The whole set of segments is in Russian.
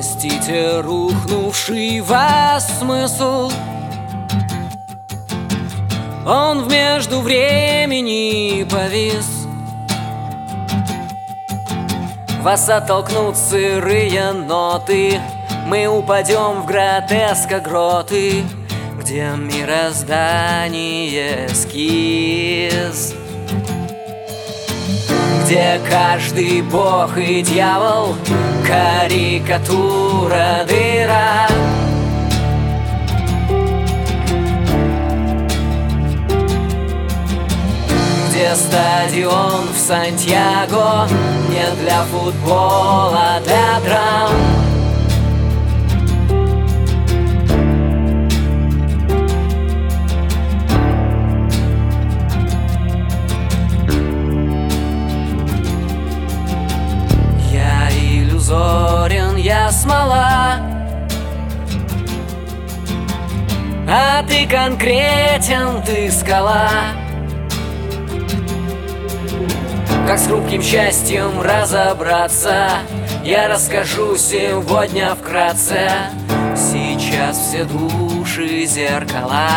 Простите, рухнувший вас смысл, он в междувремени повис. Вас оттолкнут сырые ноты, мы упадем в гротеск гроты, где мироздание эскиз, где каждый бог и дьявол карикатура дыра. Где стадион в Сантьяго не для футбола, для драм. Я иллюзорен, я смола, а ты конкретен, ты скала. Как с хрупким счастьем разобраться, я расскажу сегодня вкратце. Сейчас все души зеркала,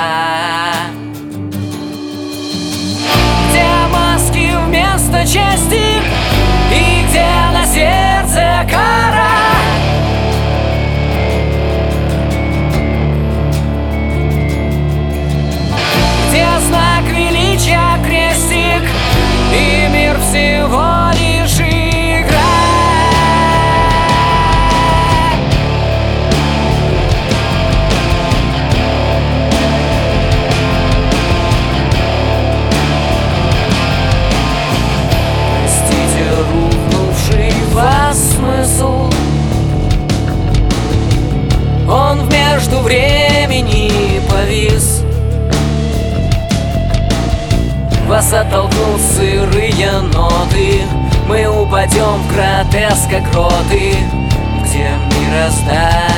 где маски вместо чести и где на сердце кора. Где знак величия крестик и мир всего лишь игра. Простите, рухнувший вас смысл, он в междувремени повис. Вас оттолкнут сырые ноты, мы упадем в гротеск гроты, где мироздание